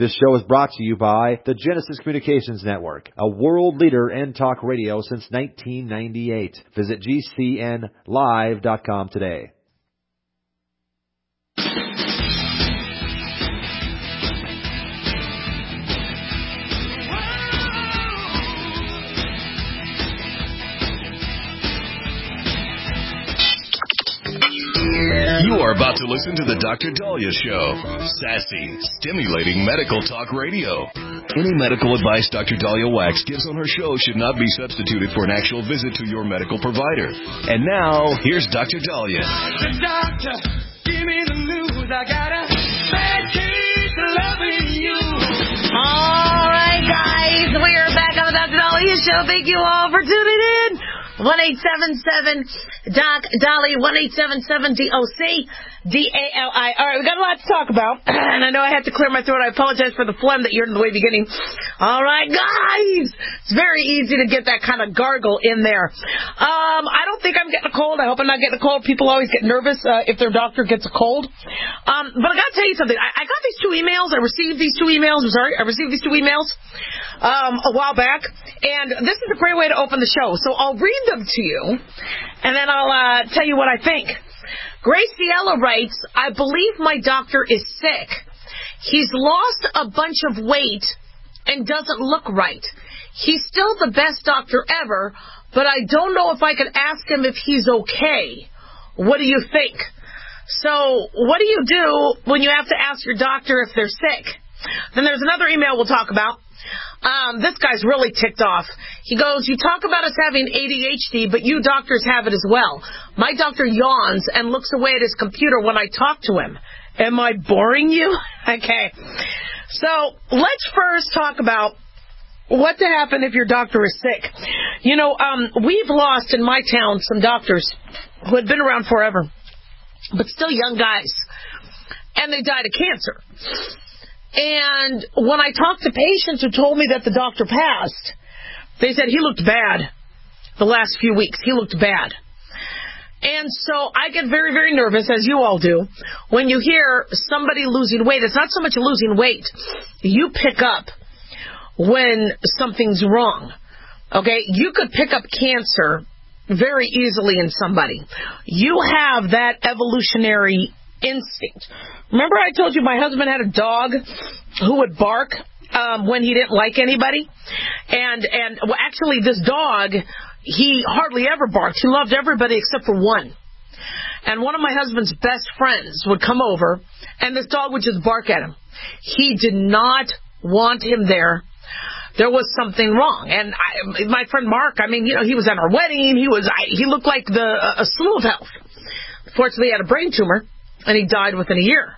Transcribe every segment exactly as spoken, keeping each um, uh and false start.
This show is brought to you by the Genesis Communications Network, a world leader in talk radio since nineteen ninety-eight. Visit G C N live dot com today. You are about to listen to the Doctor Daliah Show. Sassy, stimulating medical talk radio. Any medical advice Doctor Daliah Wax gives on her show should not be substituted for an actual visit to your medical provider. And now, here's Doctor Daliah. The doctor, give me the news. I got a bad case of loving you. All right, guys, we are back on the Doctor Daliah Show. Thank you all for tuning in. one eight seven seven Doc Dolly, one eight seven seven D O C D A L I. All right, we got a lot to talk about, and I know I had to clear my throat. I apologize for the phlegm that you heard in the way beginning. All right, guys, it's very easy to get that kind of gargle in there. Um, I don't think I'm getting a cold. I hope I'm not getting a cold. People always get nervous uh, if their doctor gets a cold. Um, but I got to tell you something. I, I got these two emails. I received these two emails. I'm sorry, I received these two emails um, a while back, and this is a great way to open the show. So I'll read them to you, and then I'll uh, tell you what I think. Graciela writes, I believe my doctor is sick. He's lost a bunch of weight and doesn't look right. He's still the best doctor ever, but I don't know if I could ask him if he's okay. What do you think? So what do you do when you have to ask your doctor if they're sick? Then there's another email we'll talk about. Um, this guy's really ticked off. He goes, you talk about us having A D H D, but you doctors have it as well. My doctor yawns and looks away at his computer when I talk to him. Am I boring you? Okay. So let's first talk about what to happen if your doctor is sick. You know, um, we've lost in my town some doctors who had been around forever, but still young guys, and they died of cancer. And when I talked to patients who told me that the doctor passed, they said he looked bad the last few weeks. He looked bad. And so I get very, very nervous, as you all do, when you hear somebody losing weight. It's not so much losing weight. You pick up when something's wrong. Okay? You could pick up cancer very easily in somebody. You have that evolutionary instinct. Remember I told you my husband had a dog who would bark um, when he didn't like anybody? And, and well, actually, this dog, he hardly ever barked. He loved everybody except for one. And one of my husband's best friends would come over, and this dog would just bark at him. He did not want him there. There was something wrong. And I, my friend Mark, I mean, you know, he was at our wedding. He was, I, he looked like the a slew of health. Fortunately, he had a brain tumor, and he died within a year.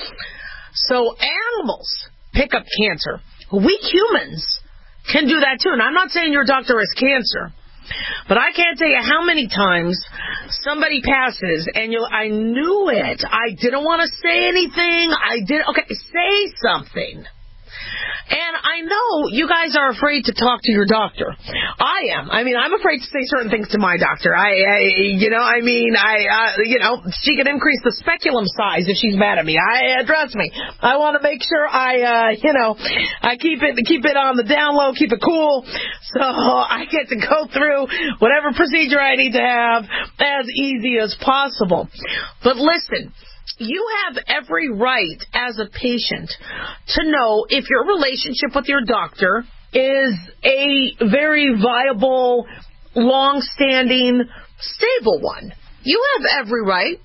So animals pick up cancer. We humans can do that too. And I'm not saying your doctor has cancer, but I can't tell you how many times somebody passes and you I knew it. I didn't want to say anything. I did. Okay, say something. And I know you guys are afraid to talk to your doctor. I am. I mean, I'm afraid to say certain things to my doctor. I, I you know, I mean, I, uh, you know, she can increase the speculum size if she's mad at me. I, uh, trust me. I want to make sure I, uh, you know, I keep it, keep it on the down low, keep it cool. So I get to go through whatever procedure I need to have as easy as possible. But listen, you have every right as a patient to know if your relationship with your doctor is a very viable, long-standing, stable one. You have every right.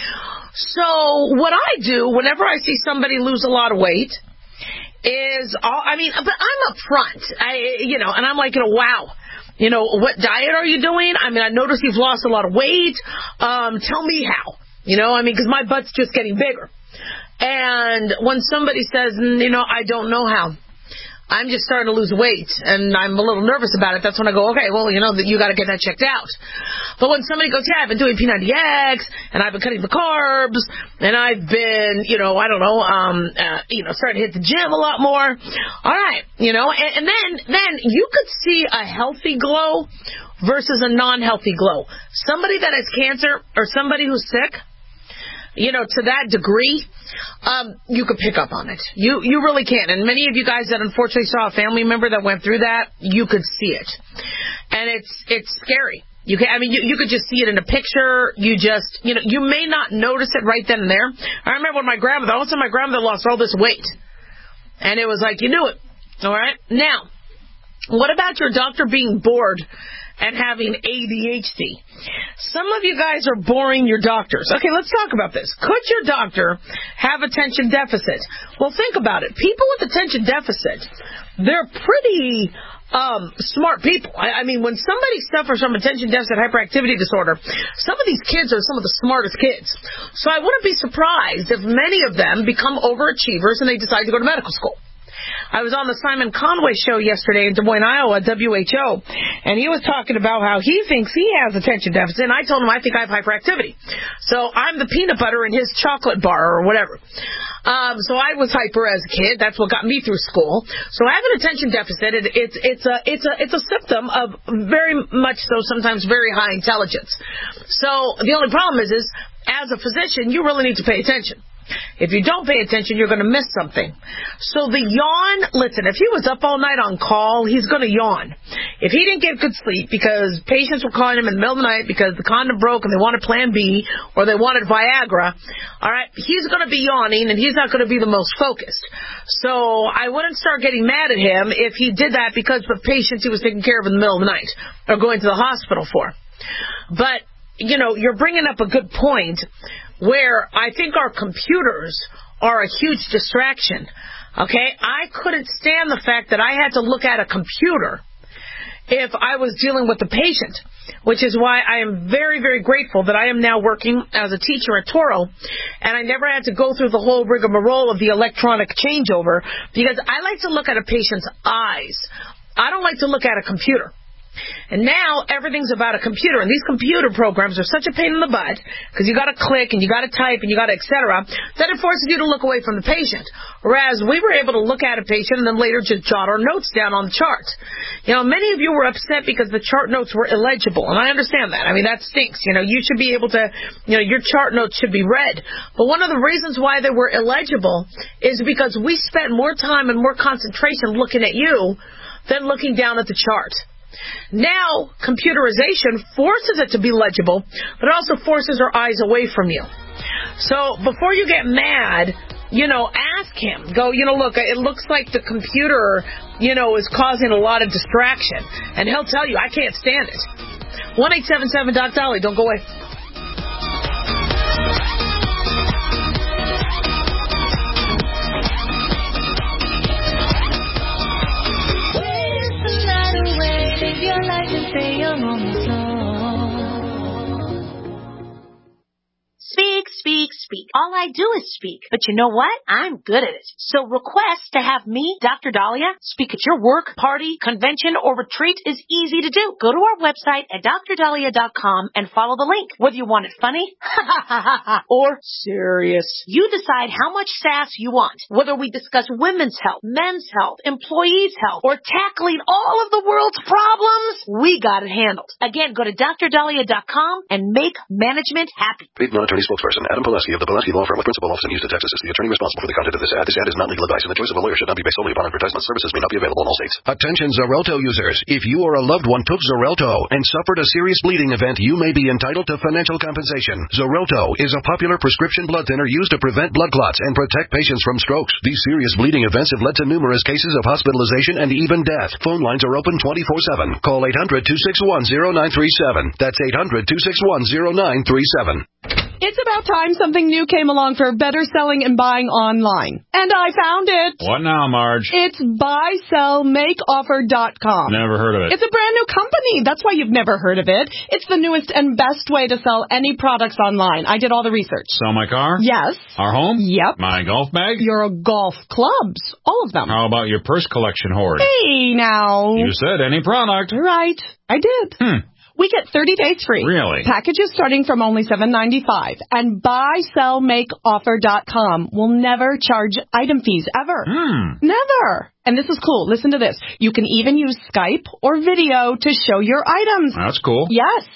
So what I do whenever I see somebody lose a lot of weight is, I'll, I mean, but I'm up front, I, you know, and I'm like, you know, wow. You know, what diet are you doing? I mean, I noticed you've lost a lot of weight. Um, tell me how. You know, I mean, because my butt's just getting bigger. And when somebody says, you know, I don't know how, I'm just starting to lose weight, and I'm a little nervous about it, that's when I go, okay, well, you know, you got to get that checked out. But when somebody goes, yeah, I've been doing P ninety X, and I've been cutting the carbs, and I've been, you know, I don't know, um, uh, you know, starting to hit the gym a lot more. All right, you know, and, and then, then you could see a healthy glow versus a non-healthy glow. Somebody that has cancer or somebody who's sick, you know, to that degree, um, you could pick up on it. You you really can. And many of you guys that unfortunately saw a family member that went through that, you could see it. And it's it's scary. You can, I mean, you, you could just see it in a picture. You just, you know, you may not notice it right then and there. I remember when my grandmother, all of a sudden my grandmother lost all this weight. And it was like, you knew it. All right? Now, what about your doctor being bored and having A D H D? Some of you guys are boring your doctors. Okay, let's talk about this. Could your doctor have attention deficit? Well, think about it. People with attention deficit, they're pretty um, smart people. I, I mean, when somebody suffers from attention deficit hyperactivity disorder, some of these kids are some of the smartest kids. So I wouldn't be surprised if many of them become overachievers and they decide to go to medical school. I was on the Simon Conway show yesterday in Des Moines, Iowa, W H O, and he was talking about how he thinks he has attention deficit, and I told him I think I have hyperactivity. So I'm the peanut butter in his chocolate bar or whatever. Um, so I was hyper as a kid. That's what got me through school. So I have an attention deficit. It, it's it's a it's a it's a symptom of very much so sometimes very high intelligence. So the only problem is is as a physician, you really need to pay attention. If you don't pay attention, you're going to miss something. So the yawn, listen, if he was up all night on call, he's going to yawn. If he didn't get good sleep because patients were calling him in the middle of the night because the condom broke and they wanted Plan B or they wanted Viagra, all right, he's going to be yawning and he's not going to be the most focused. So I wouldn't start getting mad at him if he did that because the patients he was taking care of in the middle of the night or going to the hospital for. But, you know, you're bringing up a good point where I think our computers are a huge distraction, okay? I couldn't stand the fact that I had to look at a computer if I was dealing with the patient, which is why I am very, very grateful that I am now working as a teacher at Toro, and I never had to go through the whole rigmarole of the electronic changeover, because I like to look at a patient's eyes. I don't like to look at a computer. And now everything's about a computer, and these computer programs are such a pain in the butt because you got to click and you got to type and you got to et cetera that it forces you to look away from the patient. Whereas we were able to look at a patient and then later just jot our notes down on the charts. You know, many of you were upset because the chart notes were illegible, and I understand that. I mean, that stinks. You know, you should be able to, you know, your chart notes should be read. But one of the reasons why they were illegible is because we spent more time and more concentration looking at you than looking down at the chart. Now, computerization forces it to be legible, but it also forces our eyes away from you. So before you get mad, you know, ask him. Go, you know, look, it looks like the computer, you know, is causing a lot of distraction. And he'll tell you, I can't stand it. one eight seven seven Doc Dolly, don't go away. Your life and say you're on the floor. Speak, speak, speak. All I do is speak. But you know what? I'm good at it. So request to have me, Doctor Dahlia, speak at your work, party, convention, or retreat is easy to do. Go to our website at D R dahlia dot com and follow the link. Whether you want it funny or serious, you decide how much sass you want. Whether we discuss women's health, men's health, employees' health, or tackling all of the world's problems, we got it handled. Again, go to D R dahlia dot com and make management happy. Paid non-attorney spokesperson Adam Pileski of the Pileski Law Firm with principal office in Houston, Texas is the attorney responsible for the content of this ad. This ad is not legal advice, and the choice of a lawyer should not be based solely upon advertisement. Services may not be available in all states. Attention Xarelto users. If you or a loved one took Xarelto and suffered a serious bleeding event, you may be entitled to financial compensation. Xarelto is a popular prescription blood thinner used to prevent blood clots and protect patients from strokes. These serious bleeding events have led to numerous cases of hospitalization and even death. Phone lines are open twenty-four seven. Call eight hundred, two six one, zero nine three seven. That's eight hundred, two six one, zero nine three seven. It's about time something new came along for better selling and buying online. And I found it. What now, Marge? It's buy sell make offer dot com. Never heard of it. It's a brand new company. That's why you've never heard of it. It's the newest and best way to sell any products online. I did all the research. Sell my car? Yes. Our home? Yep. My golf bag? Your golf clubs. All of them. How about your purse collection hoard? Hey, now. You said any product. Right. I did. Hmm. We get thirty days free. Really? Packages starting from only seven ninety-five. And buy sell make offer dot com will never charge item fees ever. Hmm. Never. And this is cool. Listen to this. You can even use Skype or video to show your items. That's cool. Yes.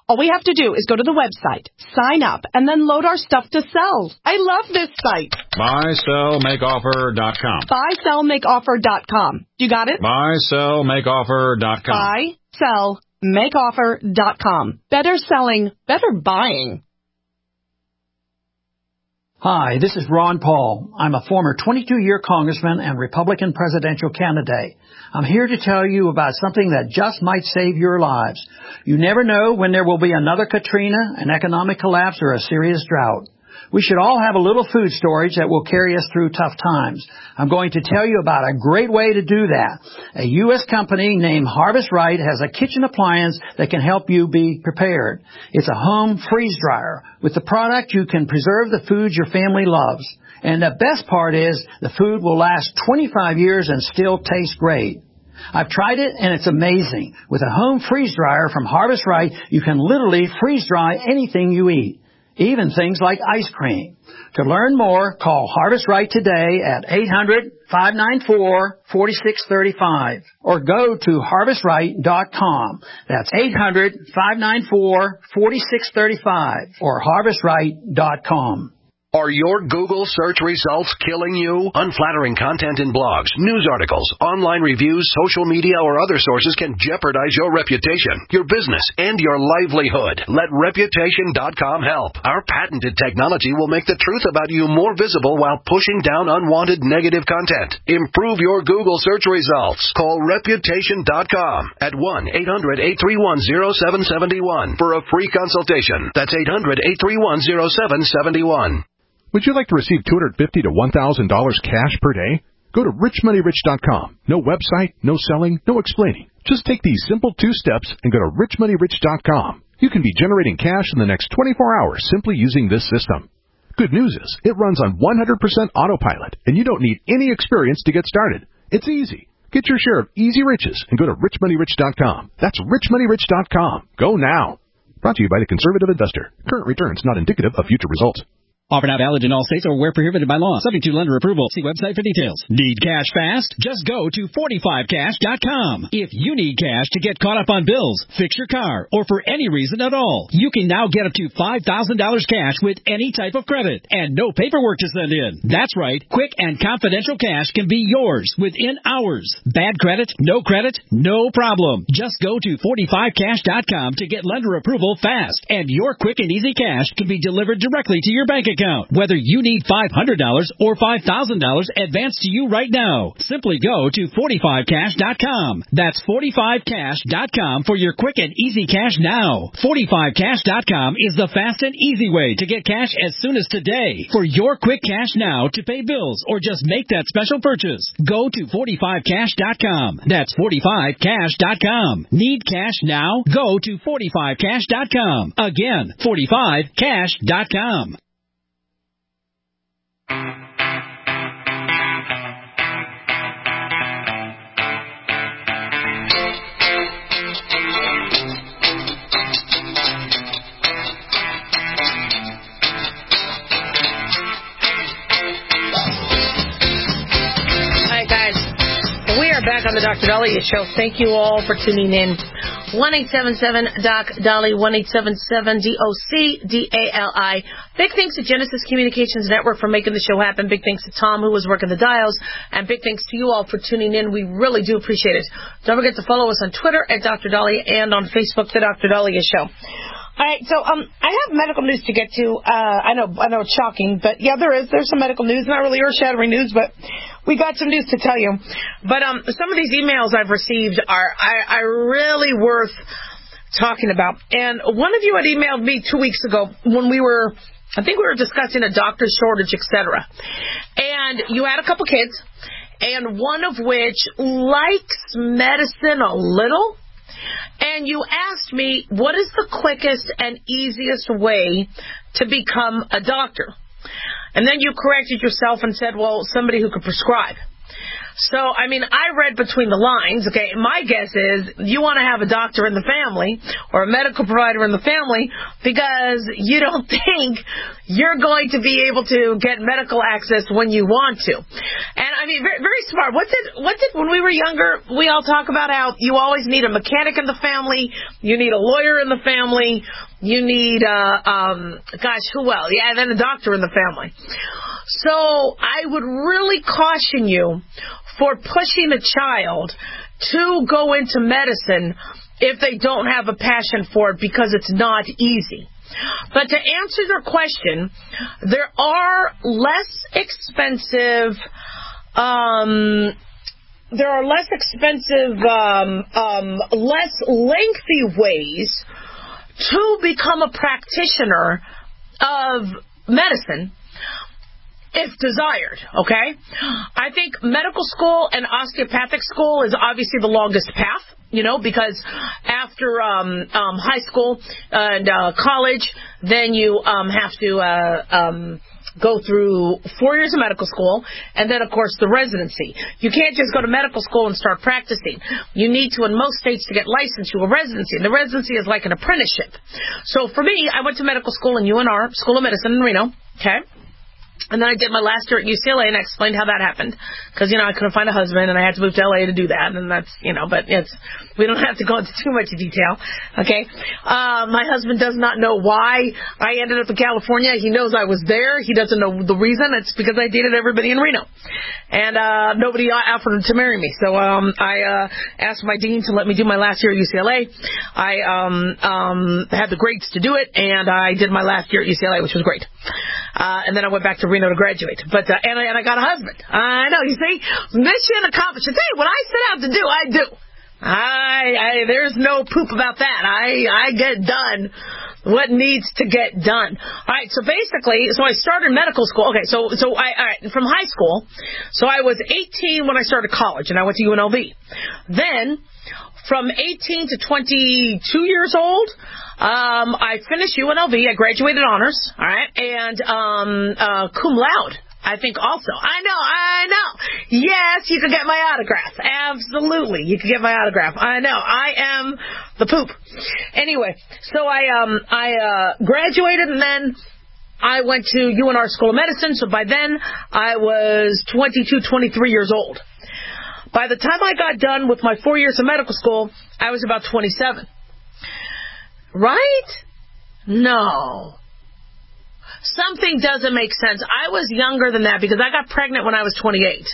All we have to do is go to the website, sign up, and then load our stuff to sell. I love this site. Buy, sell, make offer dot com. Buy, sell, make offer dot com. You got it? Buy, sell, make offer dot com. Buy, sell, make offer dot com. Better selling, better buying. Hi, this is Ron Paul. I'm a former twenty-two-year congressman and Republican presidential candidate. I'm here to tell you about something that just might save your lives. You never know when there will be another Katrina, an economic collapse, or a serious drought. We should all have a little food storage that will carry us through tough times. I'm going to tell you about a great way to do that. A U S company named Harvest Right has a kitchen appliance that can help you be prepared. It's a home freeze dryer. With the product, you can preserve the foods your family loves. And the best part is the food will last twenty-five years and still taste great. I've tried it, and it's amazing. With a home freeze dryer from Harvest Right, you can literally freeze dry anything you eat, even things like ice cream. To learn more, call Harvest Right today at eight hundred, five nine four, four six three five or go to harvest right dot com. That's eight hundred, five nine four, four six three five or harvest right dot com. Are your Google search results killing you? Unflattering content in blogs, news articles, online reviews, social media, or other sources can jeopardize your reputation, your business, and your livelihood. Let reputation dot com help. Our patented technology will make the truth about you more visible while pushing down unwanted negative content. Improve your Google search results. Call reputation dot com at one eight hundred, eight three one, zero seven seven one for a free consultation. That's eight hundred, eight three one, zero seven seven one. Would you like to receive two hundred fifty dollars to one thousand dollars cash per day? Go to rich money rich dot com. No website, no selling, no explaining. Just take these simple two steps and go to rich money rich dot com. You can be generating cash in the next twenty-four hours simply using this system. Good news is, it runs on one hundred percent autopilot, and you don't need any experience to get started. It's easy. Get your share of easy riches and go to rich money rich dot com. That's rich money rich dot com. Go now. Brought to you by the Conservative Investor. Current returns not indicative of future results. Offered not valid in all states or where prohibited by law. Subject to lender approval. See website for details. Need cash fast? Just go to forty-five cash dot com. If you need cash to get caught up on bills, fix your car, or for any reason at all, you can now get up to five thousand dollars cash with any type of credit and no paperwork to send in. That's right. Quick and confidential cash can be yours within hours. Bad credit? No credit? No problem. Just go to forty-five cash dot com to get lender approval fast, and your quick and easy cash can be delivered directly to your bank account. Account. Whether you need five hundred dollars or five thousand dollars advanced to you right now, simply go to forty-five cash dot com. That's forty-five cash dot com for your quick and easy cash now. forty-five cash dot com is the fast and easy way to get cash as soon as today. For your quick cash now to pay bills or just make that special purchase, go to forty-five cash dot com. That's forty-five cash dot com. Need cash now? Go to forty-five cash dot com. Again, forty-five cash dot com. Back on the Doctor Dahlia Show. Thank you all for tuning in. one eight seven seven Doc Dolly, one eight seven seven D O C D A L I. Big thanks to Genesis Communications Network for making the show happen. Big thanks to Tom, who was working the dials. And big thanks to you all for tuning in. We really do appreciate it. Don't forget to follow us on Twitter at Doctor Dahlia and on Facebook, The Doctor Dahlia Show. All right, so um, I have medical news to get to. Uh, I know, I know it's shocking, but yeah, there is. There's some medical news, not really earth-shattering news, but we got some news to tell you. But um, some of these emails I've received are, are, are really worth talking about. And one of you had emailed me two weeks ago when we were, I think we were discussing a doctor shortage, et cetera. And you had a couple kids, and one of which likes medicine a little. And you asked me, what is the quickest and easiest way to become a doctor? And then you corrected yourself and said, well, somebody who could prescribe. So, I mean, I read between the lines. Okay, my guess is you want to have a doctor in the family or a medical provider in the family because you don't think you're going to be able to get medical access when you want to. And I mean, very, very smart. What did, what did, when we were younger, we all talk about how you always need a mechanic in the family, you need a lawyer in the family, you need, uh, um, gosh, who else? Yeah, and then a doctor in the family. So I would really caution you for pushing a child to go into medicine if they don't have a passion for it, because it's not easy. But to answer your question, there are less expensive, um, there are less expensive, um, um, less lengthy ways to become a practitioner of medicine if desired, okay? I think medical school and osteopathic school is obviously the longest path, you know, because after um, um, high school and uh, college, then you um, have to uh, um, go through four years of medical school, and then, of course, the residency. You can't just go to medical school and start practicing. You need to, in most states, to get licensed to a residency, and the residency is like an apprenticeship. So for me, I went to medical school in U N R, School of Medicine in Reno, okay? And then I did my last year at U C L A, and I explained how that happened. Because, you know, I couldn't find a husband, and I had to move to L A to do that. And that's, you know, but it's, we don't have to go into too much detail. Okay? Uh, my husband does not know why I ended up in California. He knows I was there. He doesn't know the reason. It's because I dated everybody in Reno. And uh, nobody offered to marry me. So um, I uh, asked my dean to let me do my last year at U C L A. I um, um, had the grades to do it, and I did my last year at U C L A, which was great. Uh, and then I went back to Reno to graduate. But uh, and, I, and I got a husband. I know. You see, mission accomplished. I tell you, what I set out to do, I do. I, I there's no poop about that. I I get done what needs to get done. All right. So basically, so I started medical school. Okay. So so I all right from high school. So I was eighteen when I started college, and I went to U N L V. Then from eighteen to twenty-two years old, um, I finished U N L V. I graduated honors, all right, and um, uh, cum laude, I think also. I know, I know. Yes, you can get my autograph. Absolutely, you can get my autograph. I know. I am the poop. Anyway, so I um I uh, graduated, and then I went to U N R School of Medicine. So by then, I was twenty-two, twenty-three years old. By the time I got done with my four years of medical school, I was about twenty-seven. Right? No. Something doesn't make sense. I was younger than that because I got pregnant when I was twenty-eight.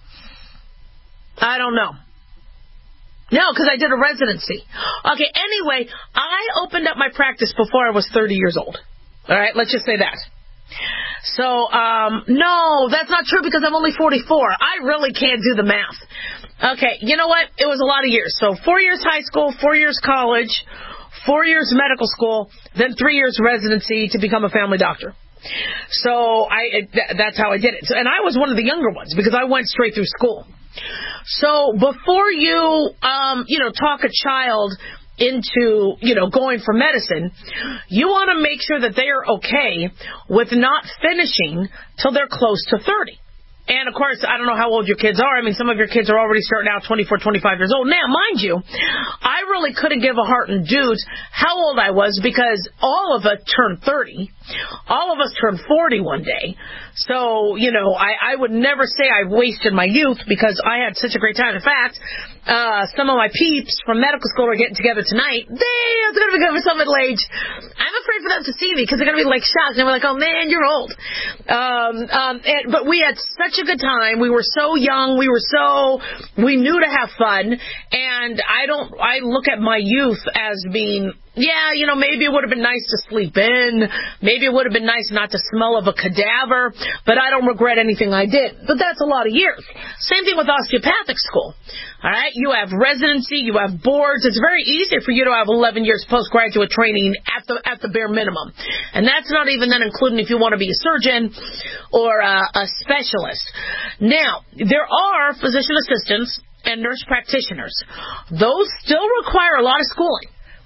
I don't know. No, because I did a residency. Okay, anyway, I opened up my practice before I was thirty years old. All right, let's just say that. So, um, no, that's not true because I'm only forty-four. I really can't do the math. Okay, you know what? It was a lot of years. So four years high school, four years college, four years medical school, then three years residency to become a family doctor. So I th- that's how I did it. So, and I was one of the younger ones because I went straight through school. So before you, um, you know, talk a child into, you know, going for medicine, you want to make sure that they are okay with not finishing till they're close to thirty. And, of course, I don't know how old your kids are. I mean, some of your kids are already starting out twenty-four, twenty-five years old. Now, mind you, I really couldn't give a heart and dues how old I was because all of us turned thirty. All of us turned forty one day. So, you know, I, I would never say I wasted my youth because I had such a great time. In fact, uh, some of my peeps from medical school are getting together tonight. They, it's going to be good for some middle age. I'm afraid for them to see me because they're going to be, like, shocked. And they're like, oh, man, you're old. Um, um, and, but we had such a good time. We were so young. We were so, we knew to have fun. And I don't, I look at my youth as being, yeah, you know, maybe it would have been nice to sleep in. Maybe it would have been nice not to smell of a cadaver. But I don't regret anything I did. But that's a lot of years. Same thing with osteopathic school. All right? You have residency. You have boards. It's very easy for you to have eleven years postgraduate training at the at the bare minimum. And that's not even then including if you want to be a surgeon or a, a specialist. Now, there are physician assistants and nurse practitioners. Those still require a lot of schooling.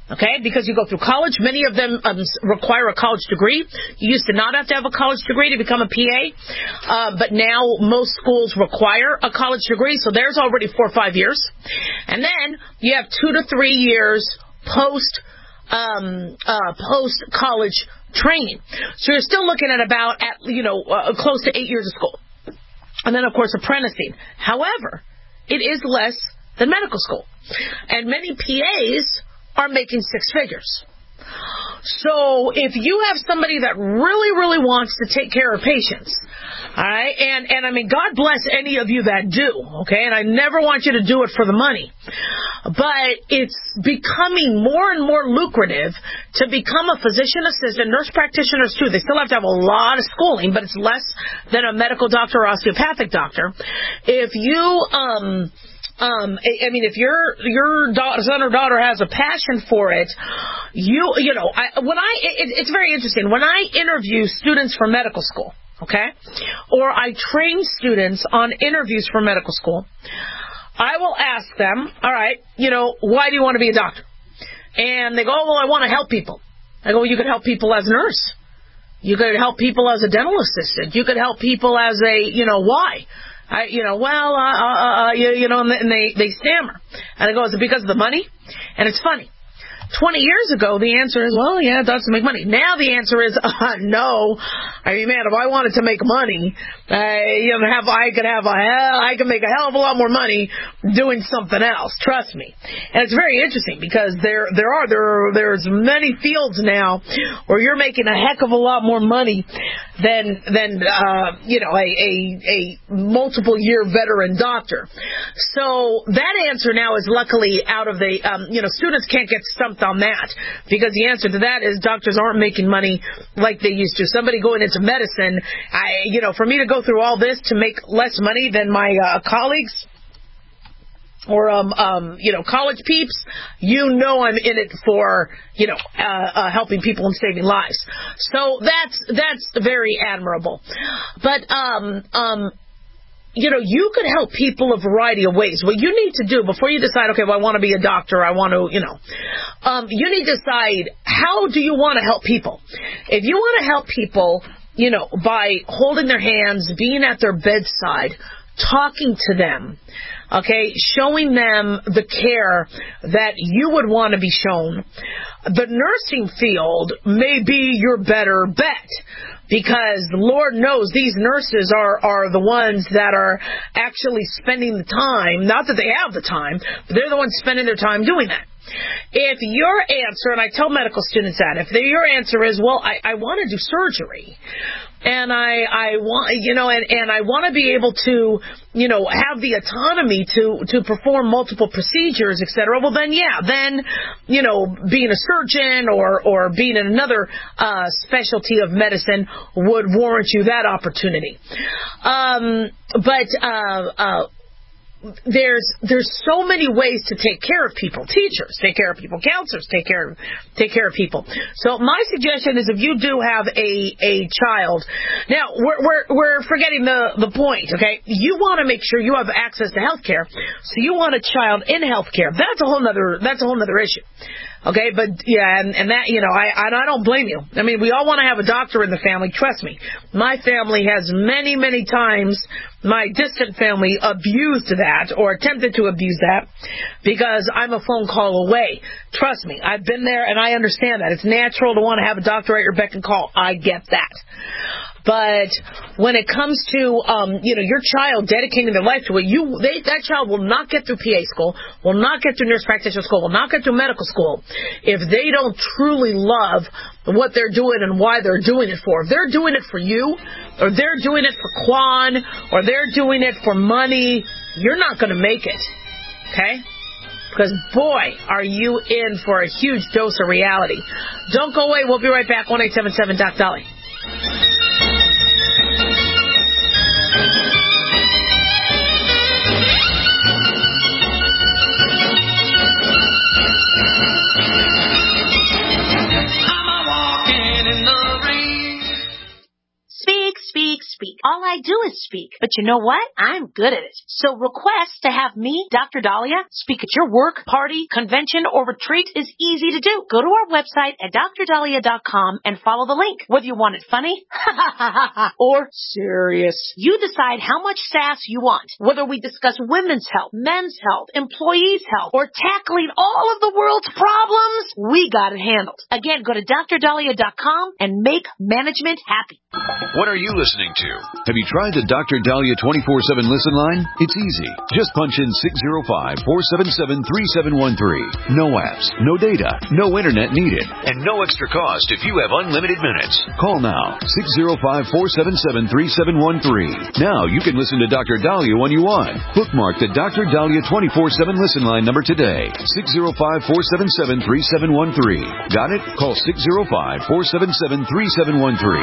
Okay, because you go through college. Many of them um, require a college degree. You used to not have to have a college degree to become a P A, uh, but now most schools require a college degree, so there's already four or five years. And then you have two to three years post um, uh, post college training. So you're still looking at about at you know uh, close to eight years of school, and then of course apprenticing. However, it is less than medical school, and many P As are making six figures. So if you have somebody that really, really wants to take care of patients, all right, and, and I mean, God bless any of you that do, okay, and I never want you to do it for the money, but it's becoming more and more lucrative to become a physician assistant. Nurse practitioners, too, they still have to have a lot of schooling, but it's less than a medical doctor or osteopathic doctor. If you, um... Um, I, I mean, if your your daughter, son or daughter has a passion for it, you you know, I, when I it, it's very interesting when I interview students for medical school, okay, or I train students on interviews for medical school, I will ask them, all right, you know, why do you want to be a doctor? And they go, oh, well, I want to help people. I go, well, you could help people as a nurse. You could help people as a dental assistant. You could help people as a, you know, why? I, you know, well, uh, uh, uh, you, you know, and they, they stammer. And I go, is it because of the money? And it's funny. Twenty years ago, the answer is, well, yeah, it does make money. Now the answer is, uh, no. I mean, man, if I wanted to make money, I, you know, have, I could have a hell, I could make a hell of a lot more money doing something else. Trust me. And it's very interesting because there, there are, there are, there's many fields now where you're making a heck of a lot more money than, than, uh, you know, a, a, a multiple year veteran doctor. So that answer now is luckily out of the, um, you know, students can't get stumped on that, because the answer to that is doctors aren't making money like they used to. Somebody going into medicine, I, you know, for me to go through all this to make less money than my uh, colleagues or, um, um, you know, college peeps, you know I'm in it for, you know, uh, uh, helping people and saving lives. So that's, that's very admirable. But, um, um, you know, you could help people a variety of ways. What you need to do before you decide, okay, well, I want to be a doctor, I want to, you know, um, you need to decide, how do you want to help people? If you want to help people, you know, by holding their hands, being at their bedside, talking to them, okay, showing them the care that you would want to be shown, the nursing field may be your better bet. Because Lord knows these nurses are, are the ones that are actually spending the time, not that they have the time, but they're the ones spending their time doing that. If your answer, and I tell medical students that, if your answer is, well, I, I want to do surgery, and I, I want, you know, and, and I want to be able to, you know, have the autonomy to, to perform multiple procedures, et cetera, well then, yeah, then, you know, being a surgeon or, or being in another, uh, specialty of medicine would warrant you that opportunity. Um, but, uh, uh, There's there's so many ways to take care of people. Teachers take care of people. Counselors take care of take care of people. So my suggestion is, if you do have a a child, now we're we're we're forgetting the the point. Okay, you want to make sure you have access to health care. So you want a child in health care. That's a whole nother that's a whole nother issue. Okay, but yeah, and, and that, you know, I, I I don't blame you. I mean, we all want to have a doctor in the family. Trust me, my family has many many times, my distant family abused that or attempted to abuse that because I'm a phone call away. Trust me, I've been there and I understand that. It's natural to want to have a doctor at your beck and call. I get that. But when it comes to, um, you know, your child dedicating their life to it, you, they, that child will not get through P A school, will not get through nurse practitioner school, will not get through medical school if they don't truly love what they're doing and why they're doing it for. If they're doing it for you, or they're doing it for Quan, or they're doing it for money, you're not going to make it. Okay? Because, boy, are you in for a huge dose of reality. Don't go away. We'll be right back. one eight seven seven Doc Dolly. Speak, speak, speak. All I do is speak. But you know what? I'm good at it. So request to have me, Doctor Dahlia, speak at your work, party, convention, or retreat is easy to do. Go to our website at dr dahlia dot com and follow the link. Whether you want it funny or serious, you decide how much sass you want. Whether we discuss women's health, men's health, employees' health, or tackling all of the world's problems, we got it handled. Again, go to dr dahlia dot com and make management happy. What are you listening to? Have you tried the Doctor Dahlia twenty-four seven listen line? It's easy. Just punch in six zero five, four seven seven, three seven one three. No apps, no data, no internet needed, and no extra cost if you have unlimited minutes. Call now, six zero five, four seven seven, three seven one three. Now you can listen to Doctor Dahlia when you want. Bookmark the Doctor Dahlia twenty-four seven listen line number today, six zero five, four seven seven, three seven one three. Got it? Call six zero five, four seven seven, three seven one three.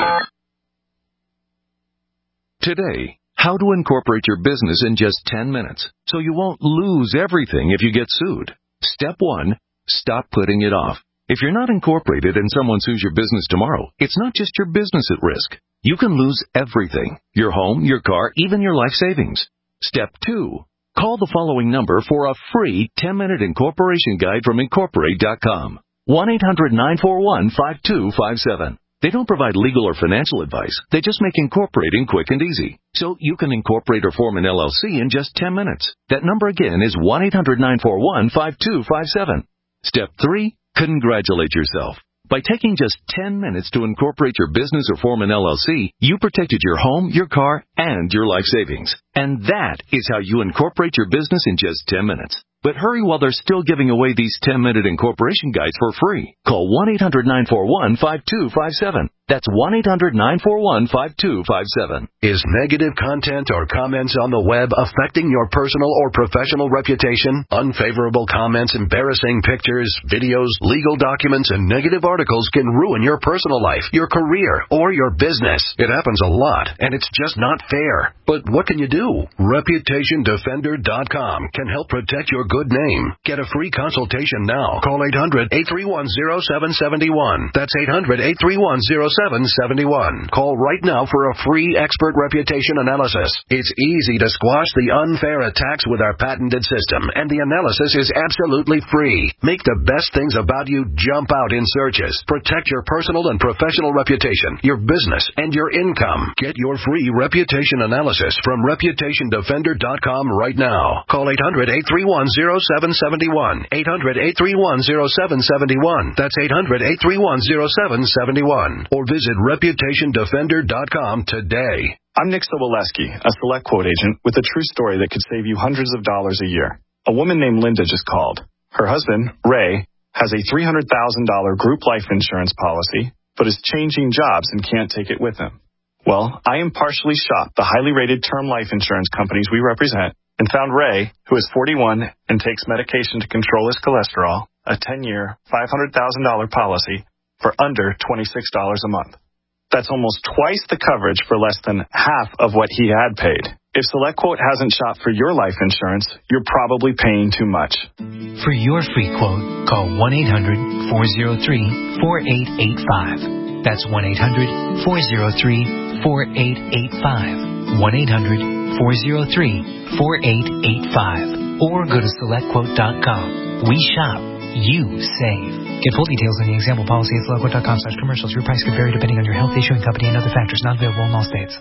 Today, how to incorporate your business in just ten minutes so you won't lose everything if you get sued. Step one, stop putting it off. If you're not incorporated and someone sues your business tomorrow, it's not just your business at risk. You can lose everything, your home, your car, even your life savings. Step two, call the following number for a free ten-minute incorporation guide from incorporate dot com. one eight hundred, nine four one, five two five seven. They don't provide legal or financial advice. They just make incorporating quick and easy. So you can incorporate or form an L L C in just ten minutes. That number again is one eight hundred, nine four one, five two five seven. Step three, congratulate yourself. By taking just ten minutes to incorporate your business or form an L L C, you protected your home, your car, and your life savings. And that is how you incorporate your business in just ten minutes. But hurry while they're still giving away these ten-minute incorporation guides for free. Call one eight hundred, nine four one, five two five seven. That's one eight hundred, nine four one, five two five seven. Is negative content or comments on the web affecting your personal or professional reputation? Unfavorable comments, embarrassing pictures, videos, legal documents, and negative articles can ruin your personal life, your career, or your business. It happens a lot, and it's just not fair. But what can you do? reputation defender dot com can help protect your good name. Get a free consultation now. Call eight hundred, eight three one, zero seven seven one. That's eight hundred, eight three one, zero seven seven one. Call right now for a free expert reputation analysis. It's easy to squash the unfair attacks with our patented system, and the analysis is absolutely free. Make the best things about you jump out in searches. Protect your personal and professional reputation, your business, and your income. Get your free reputation analysis from reputation defender dot com right now. Call eight hundred, eight three one, zero seven seven one. eight hundred, eight three one, zero seven seven one. That's eight hundred, eight three one, zero seven seven one. Or visit reputation defender dot com today. I'm Nick Soboleski, a Select Quote agent with a true story that could save you hundreds of dollars a year. A woman named Linda just called. Her husband, Ray, has a three hundred thousand dollars group life insurance policy, but is changing jobs and can't take it with him. Well, I impartially shopped the highly rated term life insurance companies we represent and found Ray, who is forty-one and takes medication to control his cholesterol, a ten-year, five hundred thousand dollars policy for under twenty-six dollars a month. That's almost twice the coverage for less than half of what he had paid. If SelectQuote hasn't shopped for your life insurance, you're probably paying too much. For your free quote, call one eight hundred, four oh three, four eight eight five. That's one eight hundred, four oh three, four eight eight five. one eight hundred, four oh three, four eight eight five. Or go to select quote dot com. We shop. You save. Get full details on the example policy at select quote dot com slash commercials. Your price could vary depending on your health, issuing company, and other factors. Not available in all states.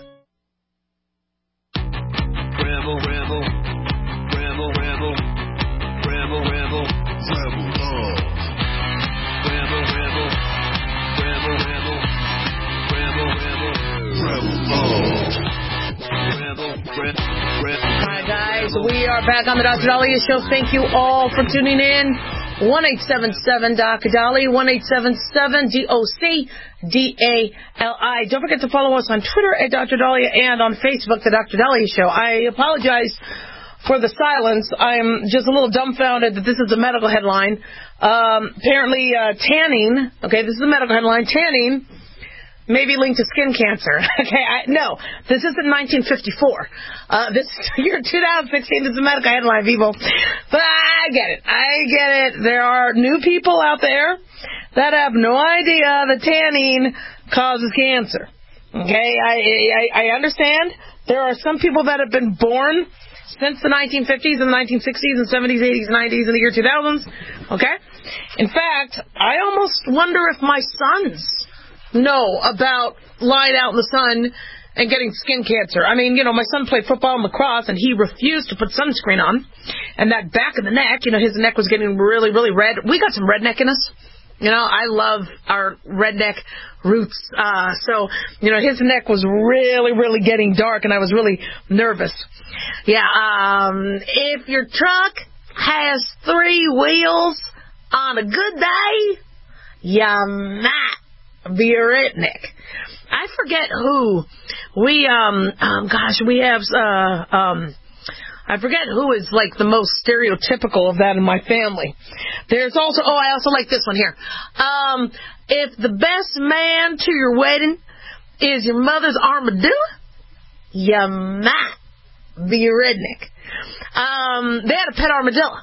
Ramble, ramble, ramble, ramble, ramble, ramble, ramble on. Ramble, ramble, ramble, ramble, ramble, ramble, ramble on. Ramble, ramble, ramble. Hi guys, we are back on the Doctor Dahlia Show. Thank you all for tuning in. one eight seven seven D O C Dali, one eight seven seven D O C D A L I. Don't forget to follow us on Twitter at Doctor Dahlia and on Facebook, The Doctor Dahlia Show. I apologize for the silence. I'm just a little dumbfounded that this is a medical headline. Um, apparently, uh, tanning, okay, this is a medical headline, tanning may be linked to skin cancer. Okay, I, no, this isn't nineteen fifty-four. Uh, this year two thousand sixteen is a medical headline, people. But I get it. I get it. There are new people out there that have no idea that tanning causes cancer. Okay, I, I, I understand there are some people that have been born since the nineteen fifties and the nineteen sixties and seventies, eighties, nineties, and the year two thousands. Okay? In fact, I almost wonder if my sons know about lying out in the sun and getting skin cancer. I mean, you know, my son played football and lacrosse, and he refused to put sunscreen on. And that back of the neck, you know, his neck was getting really, really red. We got some redneck in us. You know, I love our redneck roots. Uh, so, you know, his neck was really, really getting dark, and I was really nervous. Yeah, um, if your truck has three wheels on a good day, you might be a redneck. I forget who. We, um, um gosh, we have, uh, um... I forget who is, like, the most stereotypical of that in my family. There's also, oh, I also like this one here. Um, if the best man to your wedding is your mother's armadillo, you might be a redneck. Um, they had a pet armadillo.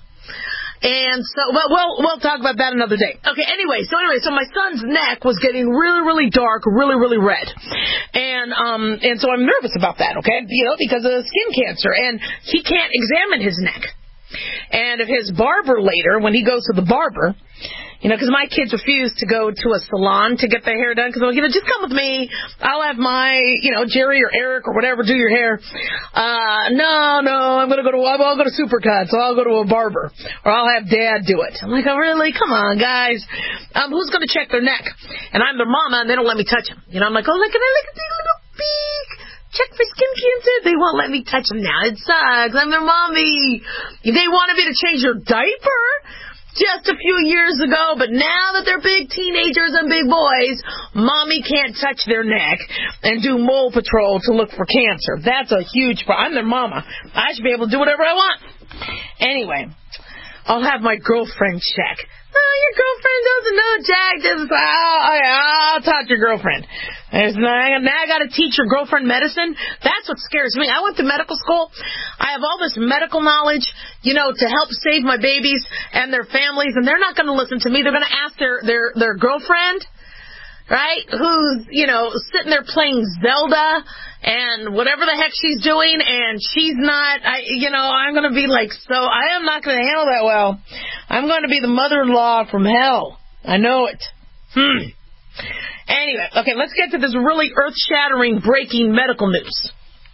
And so, well, we'll, we'll talk about that another day. Okay, anyway, so anyway, so my son's neck was getting really, really dark, really, really red. And, um, and so I'm nervous about that, okay? You know, because of skin cancer. And he can't examine his neck. And if his barber later, when he goes to the barber, you know, because my kids refuse to go to a salon to get their hair done, because they're like, you know, just come with me. I'll have my, you know, Jerry or Eric or whatever do your hair. Uh, no, no, I'm going to go to, I'll go to Supercuts, so I'll go to a barber, or I'll have Dad do it. I'm like, oh, really? Come on, guys. Um, who's going to check their neck? And I'm their mama, and they don't let me touch them. You know, I'm like, oh, look at that, look at that little beak. Check for skin cancer. They won't let me touch them now. It sucks. I'm their mommy. They wanted me to change your diaper just a few years ago, but now that they're big teenagers and big boys, mommy can't touch their neck and do mole patrol to look for cancer. That's a huge problem. I'm their mama. I should be able to do whatever I want. Anyway, I'll have my girlfriend check. No, your girlfriend doesn't know Jack. Just, oh, okay, I'll talk to your girlfriend. There's, now I got to teach your girlfriend medicine. That's what scares me. I went to medical school. I have all this medical knowledge, you know, to help save my babies and their families, and they're not going to listen to me. They're going to ask their, their, their girlfriend, right, who's, you know, sitting there playing Zelda and whatever the heck she's doing, and she's not, I, you know, I'm going to be like, so I am not going to handle that well. I'm going to be the mother-in-law from hell. I know it. Hmm. Anyway, okay, let's get to this really earth-shattering, breaking medical news.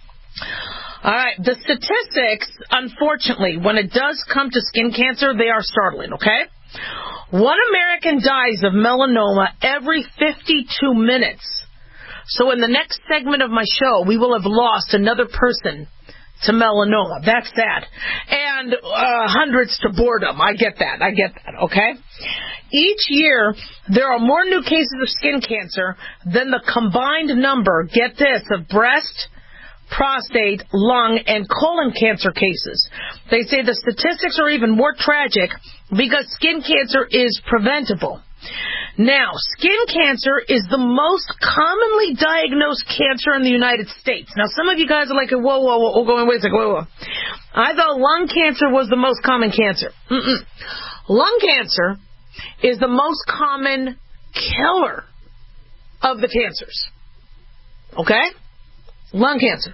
All right, the statistics, unfortunately, when it does come to skin cancer, they are startling, okay? One American dies of melanoma every fifty-two minutes. So in the next segment of my show, we will have lost another person to melanoma. That's sad. And uh, hundreds to boredom. I get that. I get that, okay? Each year, there are more new cases of skin cancer than the combined number, get this, of breast, prostate, lung, and colon cancer cases. They say the statistics are even more tragic because skin cancer is preventable. Now, skin cancer is the most commonly diagnosed cancer in the United States. Now, some of you guys are like, whoa, whoa, whoa, whoa, going, wait a second, whoa, whoa. I thought lung cancer was the most common cancer. Mm-mm. Lung cancer is the most common killer of the cancers. Okay? Lung cancer.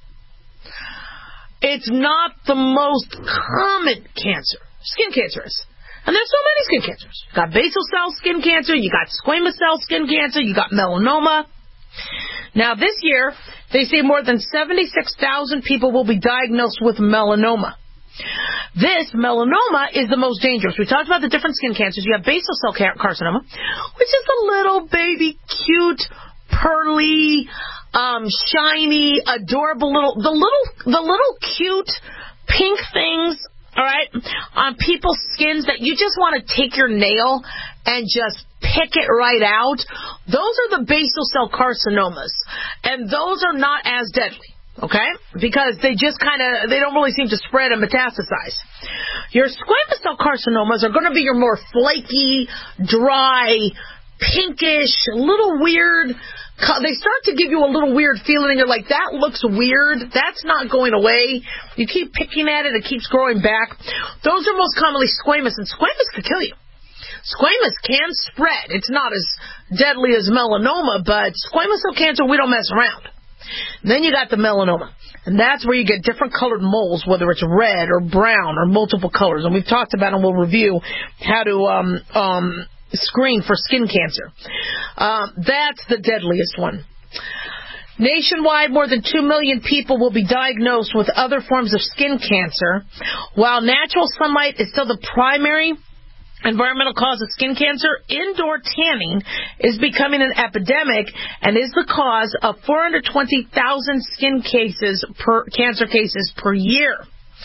It's not the most common cancer. Skin cancer is. And there's so many skin cancers. You got basal cell skin cancer, you got squamous cell skin cancer, you got melanoma. Now this year, they say more than seventy-six thousand people will be diagnosed with melanoma. This melanoma is the most dangerous. We talked about the different skin cancers. You have basal cell carcinoma, which is a little baby, cute, pearly, um, shiny, adorable little, the little, the little cute pink things, all right, on people's skins that you just want to take your nail and just pick it right out. Those are the basal cell carcinomas, and those are not as deadly, okay, because they just kind of, they don't really seem to spread and metastasize. Your squamous cell carcinomas are going to be your more flaky, dry, pinkish, little weird. They start to give you a little weird feeling, and you're like, that looks weird. That's not going away. You keep picking at it, it keeps growing back. Those are most commonly squamous, and squamous could kill you. Squamous can spread. It's not as deadly as melanoma, but squamous cell cancer, we don't mess around. Then you got the melanoma. And that's where you get different colored moles, whether it's red or brown or multiple colors. And we've talked about and we'll review how to um, um, screen for skin cancer. Um, that's the deadliest one. Nationwide, more than two million people will be diagnosed with other forms of skin cancer. While natural sunlight is still the primary environmental cause of skin cancer, indoor tanning is becoming an epidemic and is the cause of four hundred twenty thousand skin cases per cancer cases per year.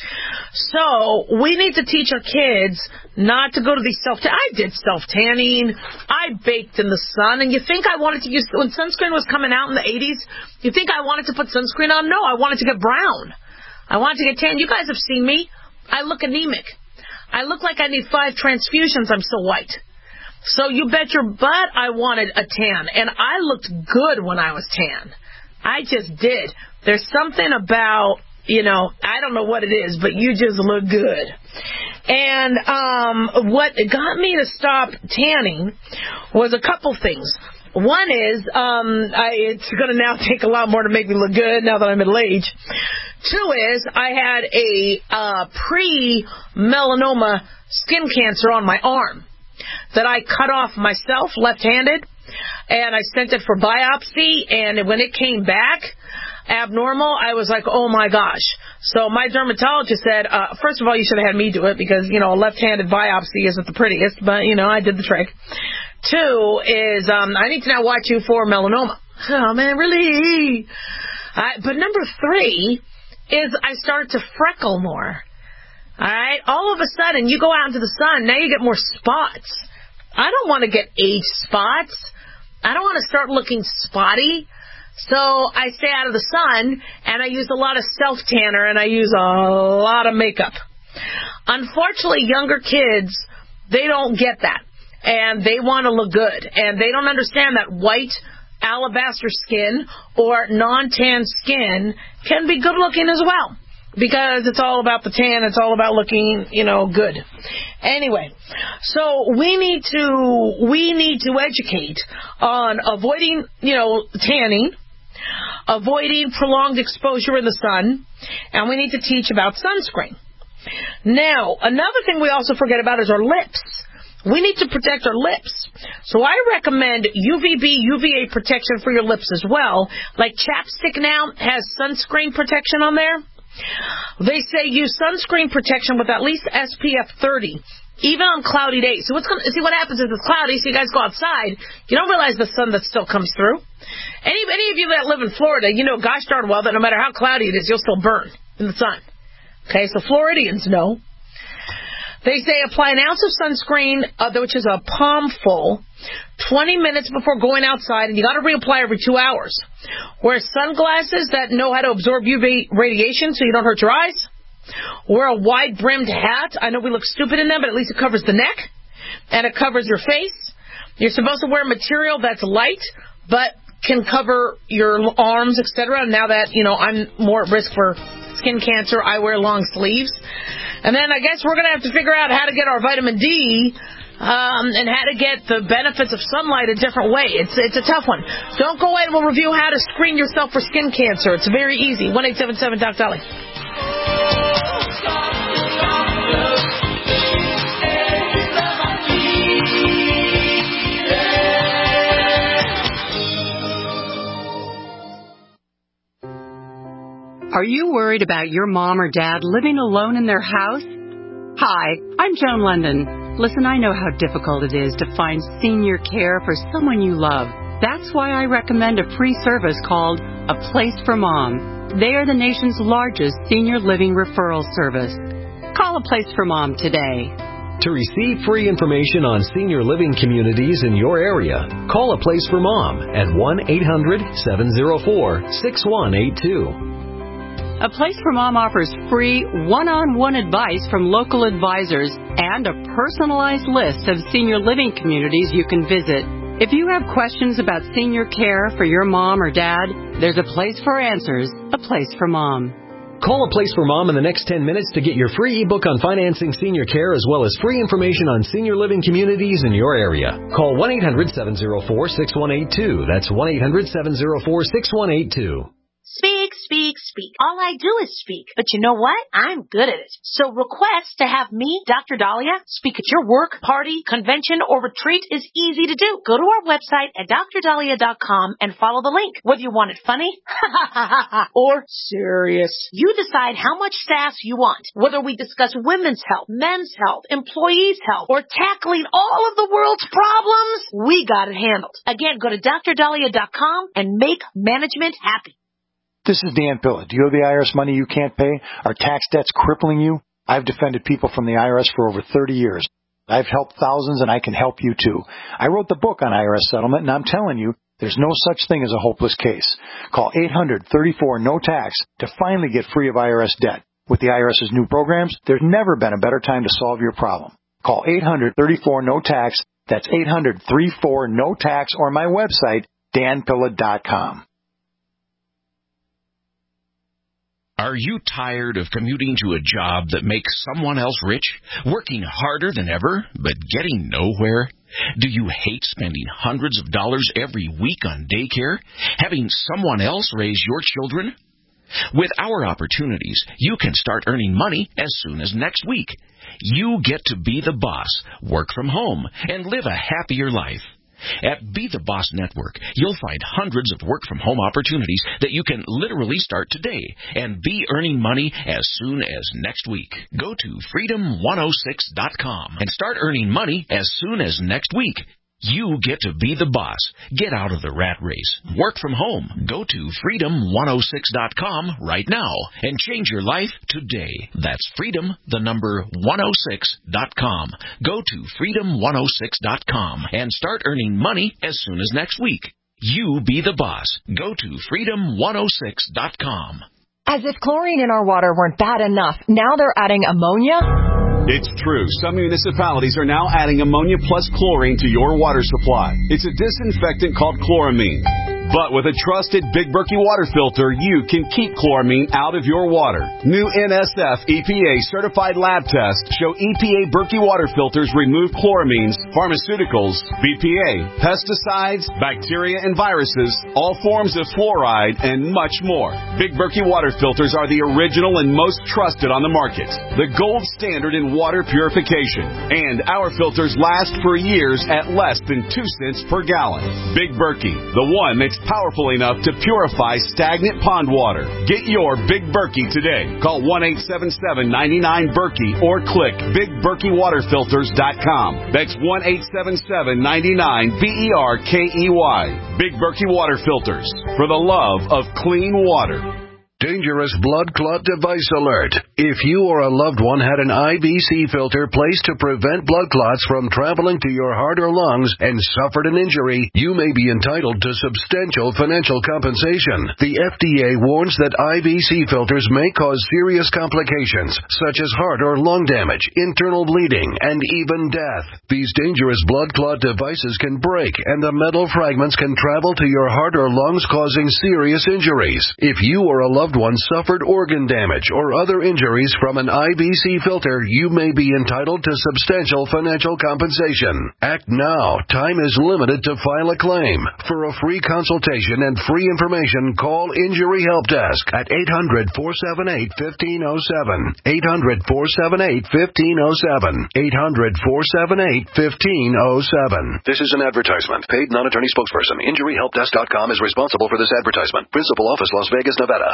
So we need to teach our kids not to go to these self. I did self tanning. I baked in the sun, and you think I wanted to use when sunscreen was coming out in the eighties? You think I wanted to put sunscreen on? No, I wanted to get brown. I wanted to get tan. You guys have seen me. I look anemic. I look like I need five transfusions. I'm so white. So you bet your butt I wanted a tan, and I looked good when I was tan. I just did. There's something about, you know, I don't know what it is, but you just look good. And um, what got me to stop tanning was a couple things. One is um, I, it's going to now take a lot more to make me look good now that I'm middle age. Two is I had a uh, pre-melanoma skin cancer on my arm that I cut off myself, left-handed, and I sent it for biopsy, and when it came back abnormal, I was like, oh my gosh. So my dermatologist said, uh, first of all, you should have had me do it because, you know, a left-handed biopsy isn't the prettiest, but, you know, I did the trick. Two is um, I need to now watch you for melanoma. Oh, man, really? Uh, but number three is I started to freckle more. All right? All of a sudden, you go out into the sun, now you get more spots. I don't want to get age spots. I don't want to start looking spotty. So I stay out of the sun, and I use a lot of self-tanner, and I use a lot of makeup. Unfortunately, younger kids, they don't get that, and they want to look good, and they don't understand that white alabaster skin or non-tan skin can be good-looking as well, because it's all about the tan, it's all about looking, you know, good. Anyway, so we need to we need to educate on avoiding, you know, tanning, avoiding prolonged exposure in the sun, and we need to teach about sunscreen. Now, another thing we also forget about is our lips. We need to protect our lips. So I recommend U V B, U V A protection for your lips as well. Like chapstick now has sunscreen protection on there. They say use sunscreen protection with at least S P F thirty, even on cloudy days. So what's going to see what happens is it's cloudy, so you guys go outside, you don't realize the sun that still comes through. Any any of you that live in Florida, you know gosh darn well that no matter how cloudy it is, you'll still burn in the sun. Okay, so Floridians know. They say apply an ounce of sunscreen, uh, which is a palm full, twenty minutes before going outside, and you got to reapply every two hours. Wear sunglasses that know how to absorb U V radiation so you don't hurt your eyes. Wear a wide-brimmed hat. I know we look stupid in them, but at least it covers the neck, and it covers your face. You're supposed to wear material that's light, but can cover your arms, et cetera. Now that, you know, I'm more at risk for skin cancer, I wear long sleeves. And then I guess we're going to have to figure out how to get our vitamin D um, and how to get the benefits of sunlight a different way. It's it's a tough one. Don't go away and we'll review how to screen yourself for skin cancer. It's very easy. one eight seven seven Doc Dolly. Are you worried about your mom or dad living alone in their house? Hi, I'm Joan London. Listen, I know how difficult it is to find senior care for someone you love. That's why I recommend a free service called A Place for Mom. They are the nation's largest senior living referral service. Call A Place for Mom today. To receive free information on senior living communities in your area, call A Place for Mom at one eight hundred seven oh four six one eight two. A Place for Mom offers free one-on-one advice from local advisors and a personalized list of senior living communities you can visit. If you have questions about senior care for your mom or dad, there's a place for answers, A Place for Mom. Call A Place for Mom in the next ten minutes to get your free ebook on financing senior care as well as free information on senior living communities in your area. Call one eight hundred seven oh four six one eight two. That's one eight hundred seven oh four six one eight two. Speak, speak, speak. All I do is speak. But you know what? I'm good at it. So request to have me, Doctor Dahlia, speak at your work, party, convention, or retreat is easy to do. Go to our website at dr dahlia dot com and follow the link. Whether you want it funny or serious, you decide how much sass you want. Whether we discuss women's health, men's health, employees' health, or tackling all of the world's problems, we got it handled. Again, go to dr dahlia dot com and make management happy. This is Dan Pilla. Do you owe the I R S money you can't pay? Are tax debts crippling you? I've defended people from the I R S for over thirty years. I've helped thousands, and I can help you too. I wrote the book on I R S settlement, and I'm telling you, there's no such thing as a hopeless case. Call eight hundred thirty-four no tax to finally get free of I R S debt. With the IRS's new programs, there's never been a better time to solve your problem. Call eight hundred thirty-four no tax. That's eight hundred thirty-four no tax, or my website, dan pilla dot com. Are you tired of commuting to a job that makes someone else rich, working harder than ever, but getting nowhere? Do you hate spending hundreds of dollars every week on daycare, having someone else raise your children? With our opportunities, you can start earning money as soon as next week. You get to be the boss, work from home, and live a happier life. At Be the Boss Network, you'll find hundreds of work-from-home opportunities that you can literally start today and be earning money as soon as next week. Go to freedom one oh six dot com and start earning money as soon as next week. You get to be the boss. Get out of the rat race. Work from home. Go to freedom one oh six dot com right now and change your life today. That's freedom, the number one oh six dot com. Go to freedom one oh six dot com and start earning money as soon as next week. You be the boss. Go to freedom one oh six dot com. As if chlorine in our water weren't bad enough, now they're adding ammonia? It's true. Some municipalities are now adding ammonia plus chlorine to your water supply. It's a disinfectant called chloramine. But with a trusted Big Berkey water filter, you can keep chloramine out of your water. New N S F E P A certified lab tests show E P A Berkey water filters remove chloramines, pharmaceuticals, B P A, pesticides, bacteria and viruses, all forms of fluoride, and much more. Big Berkey water filters are the original and most trusted on the market. The gold standard in water purification. And our filters last for years at less than two cents per gallon. Big Berkey, the one that's powerful enough to purify stagnant pond water. Get your Big Berkey today. Call one eight seven seven, nine nine, Berkey or click big berkey water filters dot com. That's one eight seven seven, nine nine, B E R K E Y. Big Berkey Water Filters. For the love of clean water. Dangerous blood clot device alert. If you or a loved one had an I V C filter placed to prevent blood clots from traveling to your heart or lungs and suffered an injury, you may be entitled to substantial financial compensation. The F D A warns that I V C filters may cause serious complications, such as heart or lung damage, internal bleeding, and even death. These dangerous blood clot devices can break, and the metal fragments can travel to your heart or lungs, causing serious injuries. If you or a loved one suffered organ damage or other injuries from an I V C filter, you may be entitled to substantial financial compensation. Act now. Time is limited to file a claim. For a free consultation and free information, call Injury Help Desk at eight hundred, four seven eight, one five oh seven. eight hundred, four seven eight, one five oh seven. eight hundred, four seven eight, one five oh seven. This is an advertisement. Paid non-attorney spokesperson. injury help desk dot com is responsible for this advertisement. Principal office, Las Vegas, Nevada.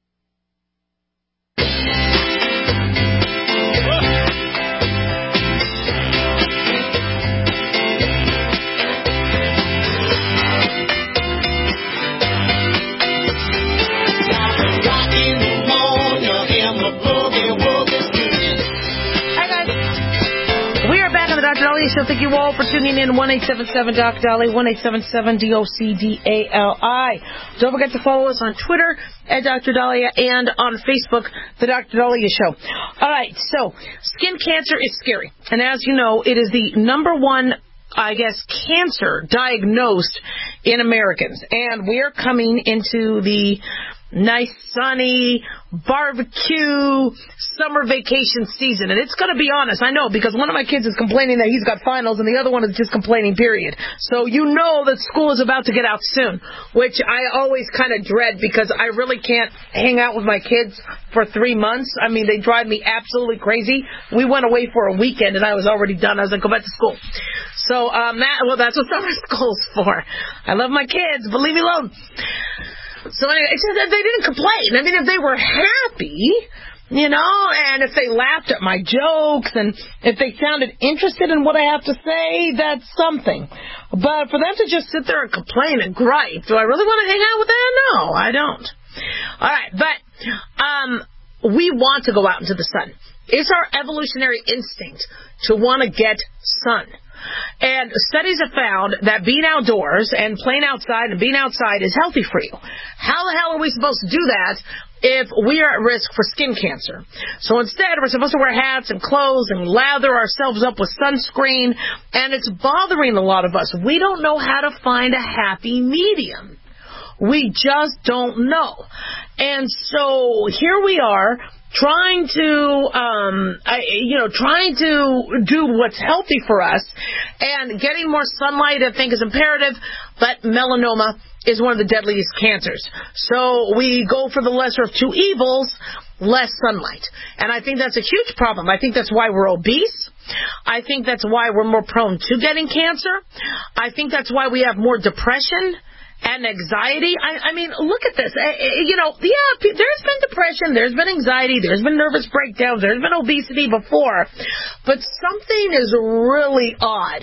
Doctor Dali Show. Thank you all for tuning in. one eight seven seven, D O C, Dali, one eight seven seven, D O C D A L I. Don't forget to follow us on Twitter at Doctor Dahlia and on Facebook, The Doctor Dahlia Show. All right, so skin cancer is scary. And as you know, it is the number one, I guess, cancer diagnosed in Americans. And we are coming into the nice, sunny, barbecue, summer vacation season. And it's going to be honest, I know, because one of my kids is complaining that he's got finals and the other one is just complaining, period. So you know that school is about to get out soon, which I always kind of dread because I really can't hang out with my kids for three months. I mean, they drive me absolutely crazy. We went away for a weekend and I was already done. I was like, go back to school. So, um, that, well, that's what summer school's for. I love my kids, but leave me alone. So anyway, it's just that they didn't complain. I mean, if they were happy, you know, and if they laughed at my jokes and if they sounded interested in what I have to say, that's something. But for them to just sit there and complain and gripe, do I really want to hang out with them? No, I don't. All right, but um, we want to go out into the sun. It's our evolutionary instinct to want to get sun. And studies have found that being outdoors and playing outside and being outside is healthy for you. How the hell are we supposed to do that if we are at risk for skin cancer? So instead, we're supposed to wear hats and clothes and lather ourselves up with sunscreen, and it's bothering a lot of us. We don't know how to find a happy medium. We just don't know. And so here we are, trying to, um, I, you know, trying to do what's healthy for us, and getting more sunlight, I think, is imperative, but melanoma is one of the deadliest cancers. So we go for the lesser of two evils, less sunlight. And I think that's a huge problem. I think that's why we're obese. I think that's why we're more prone to getting cancer. I think that's why we have more depression and anxiety. I, I mean, look at this. I, I, you know, yeah, there's been depression, there's been anxiety, there's been nervous breakdowns, there's been obesity before, but something is really odd.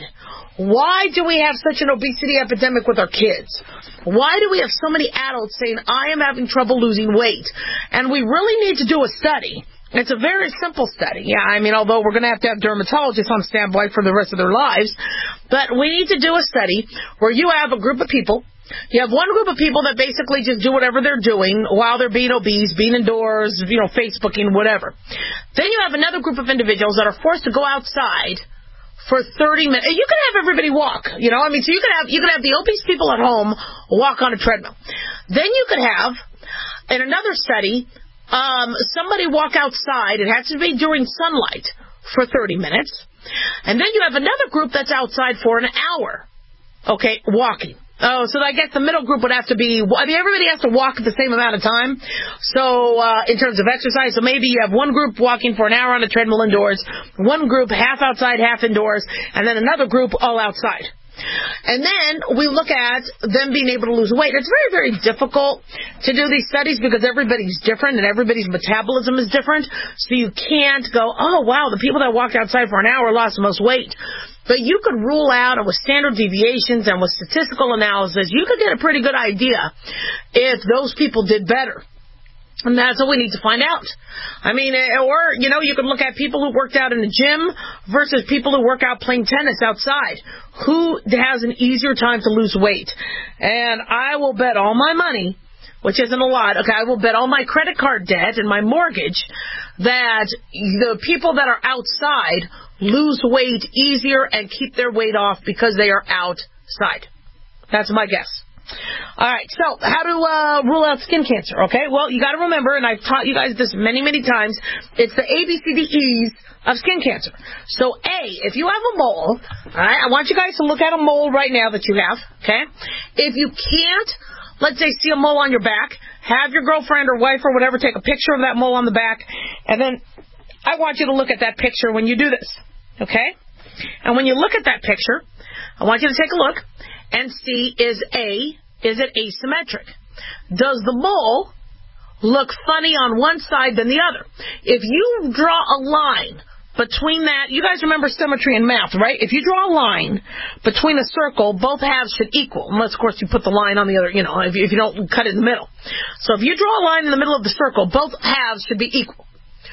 Why do we have such an obesity epidemic with our kids? Why do we have so many adults saying, I am having trouble losing weight? And we really need to do a study. It's a very simple study. Yeah, I mean, although we're going to have to have dermatologists on standby for the rest of their lives, but we need to do a study where you have a group of people. You have one group of people that basically just do whatever they're doing while they're being obese, being indoors, you know, Facebooking, whatever. Then you have another group of individuals that are forced to go outside for thirty minutes. You can have everybody walk, you know. I mean, so you could have you could have the obese people at home walk on a treadmill. Then you could have, in another study, um, somebody walk outside. It has to be during sunlight for thirty minutes. And then you have another group that's outside for an hour, okay, walking. Oh, so I guess the middle group would have to be, I mean, everybody has to walk at the same amount of time. So, uh, in terms of exercise, so maybe you have one group walking for an hour on a treadmill indoors, one group half outside, half indoors, and then another group all outside. And then we look at them being able to lose weight. It's very, very difficult to do these studies because everybody's different and everybody's metabolism is different. So you can't go, oh, wow, the people that walked outside for an hour lost the most weight. But you could rule out, and with standard deviations and with statistical analysis, you could get a pretty good idea if those people did better. And that's what we need to find out. I mean, or, you know, you can look at people who worked out in the gym versus people who work out playing tennis outside. Who has an easier time to lose weight? And I will bet all my money, which isn't a lot, okay, I will bet all my credit card debt and my mortgage that the people that are outside lose weight easier and keep their weight off because they are outside. That's my guess. All right, so how to uh, rule out skin cancer, okay? Well, you got to remember, and I've taught you guys this many, many times, it's the A, B, C, D, E's of skin cancer. So, A, if you have a mole, all right, I want you guys to look at a mole right now that you have, okay? If you can't, let's say, see a mole on your back, have your girlfriend or wife or whatever take a picture of that mole on the back, and then I want you to look at that picture when you do this, okay? And when you look at that picture, I want you to take a look and see, is A, is it asymmetric? Does the mole look funny on one side than the other? If you draw a line between that, you guys remember symmetry in math, right? If you draw a line between a circle, both halves should equal, unless, of course, you put the line on the other, you know, if you, if you don't cut it in the middle. So if you draw a line in the middle of the circle, both halves should be equal.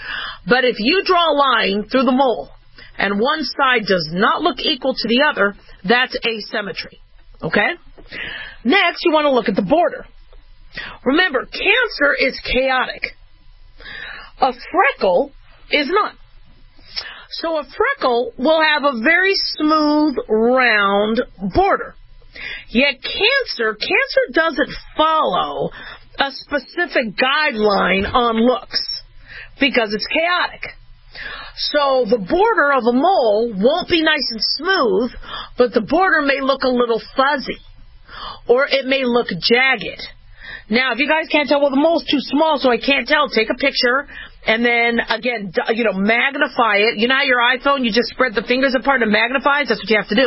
But if you draw a line through the mole and one side does not look equal to the other, that's asymmetry. Okay? Next, you want to look at the border. Remember, cancer is chaotic. A freckle is not. So a freckle will have a very smooth, round border. Yet cancer, cancer doesn't follow a specific guideline on looks because it's chaotic. So the border of a mole won't be nice and smooth, but the border may look a little fuzzy, or it may look jagged. Now, if you guys can't tell, well, the mole's too small, so I can't tell, take a picture, and then, again, you know, magnify it. You know how your iPhone, you just spread the fingers apart and magnifies? That's what you have to do.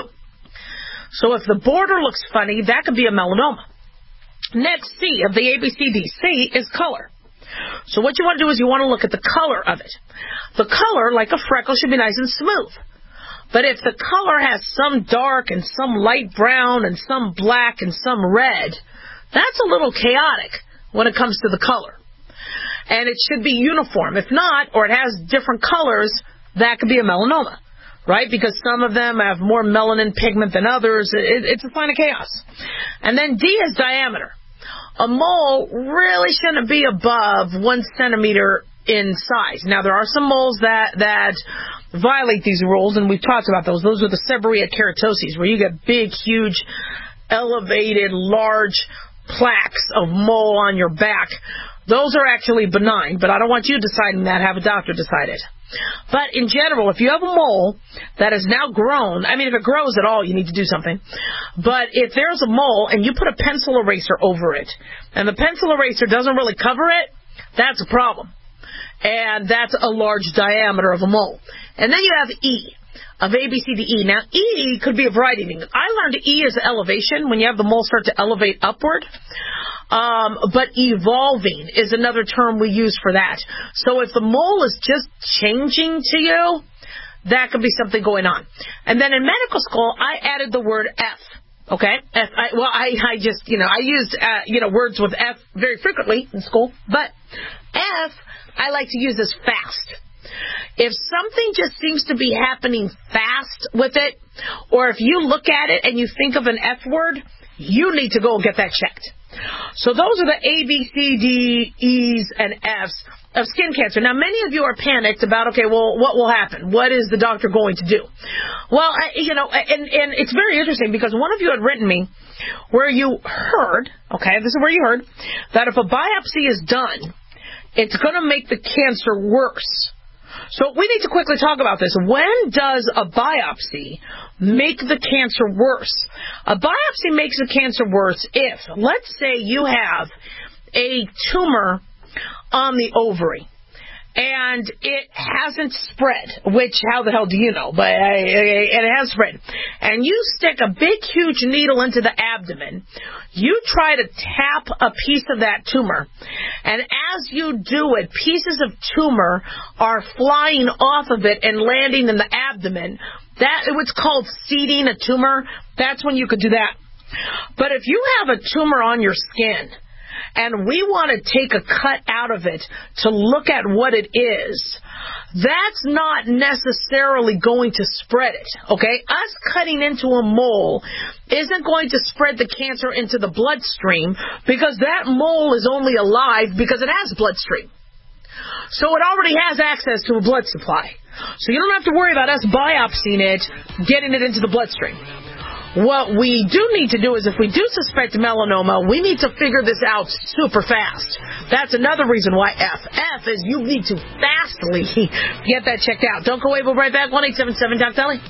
So if the border looks funny, that could be a melanoma. Next, C of the A B C D. C is color. So what you want to do is you want to look at the color of it. The color, like a freckle, should be nice and smooth. But if the color has some dark and some light brown and some black and some red, that's a little chaotic when it comes to the color. And it should be uniform. If not, or it has different colors, that could be a melanoma, right? Because some of them have more melanin pigment than others. It, it's a sign of chaos. And then D is diameter. A mole really shouldn't be above one centimeter in size. Now, there are some moles that, that violate these rules, and we've talked about those. Those are the seborrheic keratoses, where you get big, huge, elevated, large plaques of mole on your back. Those are actually benign, but I don't want you deciding that. Have a doctor decide it. But in general, if you have a mole that has now grown, I mean, if it grows at all, you need to do something. But if there's a mole and you put a pencil eraser over it, and the pencil eraser doesn't really cover it, that's a problem. And that's a large diameter of a mole. And then you have E, of A, B, C, D, E. Now, E could be a variety of things. I learned E is elevation, when you have the mole start to elevate upward. Um, but evolving is another term we use for that. So if the mole is just changing to you, that could be something going on. And then in medical school, I added the word F. Okay? F, I, well, I, I just, you know, I used, uh, you know, words with F very frequently in school. But F, I like to use as fast. If something just seems to be happening fast with it, or if you look at it and you think of an F word, you need to go and get that checked. So those are the A, B, C, D, E's, and F's of skin cancer. Now, many of you are panicked about, okay, well, what will happen? What is the doctor going to do? Well, I, you know, and, and it's very interesting because one of you had written me where you heard, okay, this is where you heard, that if a biopsy is done, it's going to make the cancer worse. So we need to quickly talk about this. When does a biopsy make the cancer worse? A biopsy makes the cancer worse if, let's say you have a tumor on the ovary and it hasn't spread, which how the hell do you know? But uh, it has spread. And you stick a big, huge needle into the abdomen. You try to tap a piece of that tumor. And as you do it, pieces of tumor are flying off of it and landing in the abdomen. That, what's called seeding a tumor, that's when you could do that. But if you have a tumor on your skin, and we want to take a cut out of it to look at what it is, that's not necessarily going to spread it, okay? Us cutting into a mole isn't going to spread the cancer into the bloodstream because that mole is only alive because it has bloodstream. So it already has access to a blood supply. So you don't have to worry about us biopsying it, getting it into the bloodstream. What we do need to do is if we do suspect melanoma, we need to figure this out super fast. That's another reason why F. F is you need to fastly get that checked out. Don't go away. We'll be right back. one eight seven seven Doc Dolly.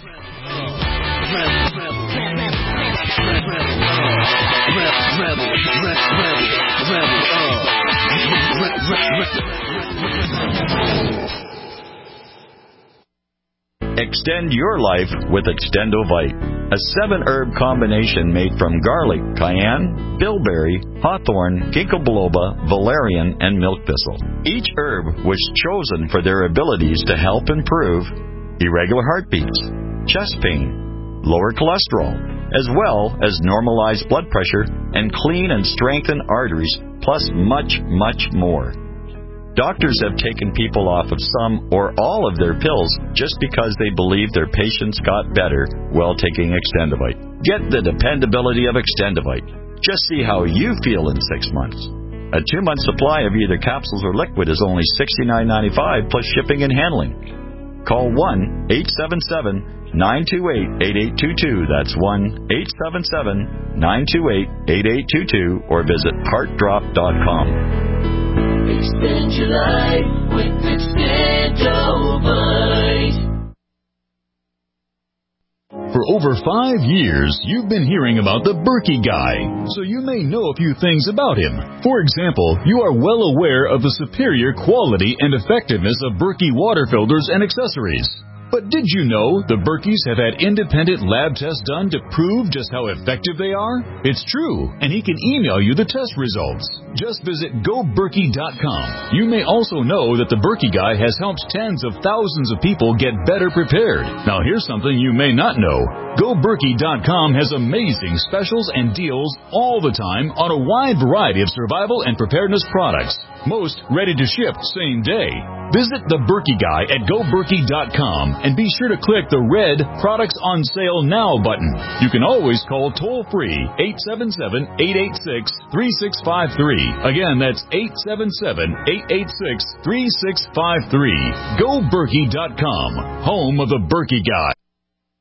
Extend your life with Extendovite, a seven-herb combination made from garlic, cayenne, bilberry, hawthorn, ginkgo biloba, valerian, and milk thistle. Each herb was chosen for their abilities to help improve irregular heartbeats, chest pain, lower cholesterol, as well as normalize blood pressure and clean and strengthen arteries, plus much, much more. Doctors have taken people off of some or all of their pills just because they believe their patients got better while taking Extendovite. Get the dependability of Extendovite. Just see how you feel in six months. A two-month supply of either capsules or liquid is only sixty-nine ninety-five plus shipping and handling. call one eight seven seven, nine two eight, eight eight two two. That's one eight seven seven, nine two eight, eight eight two two, or visit heart drop dot com. Extend your life with Extendovite. For over five years, you've been hearing about the Berkey Guy, so you may know a few things about him. For example, you are well aware of the superior quality and effectiveness of Berkey water filters and accessories. But did you know the Berkeys have had independent lab tests done to prove just how effective they are? It's true, and he can email you the test results. Just visit go berkey dot com. You may also know that the Berkey Guy has helped tens of thousands of people get better prepared. Now here's something you may not know. go berkey dot com has amazing specials and deals all the time on a wide variety of survival and preparedness products. Most ready to ship same day. Visit the Berkey Guy at go berkey dot com and be sure to click the red Products on Sale Now button. You can always call toll-free eight seven seven, eight eight six, three six five three. Again, that's eight seven seven, eight eight six, three six five three. go berkey dot com, home of the Berkey Guy.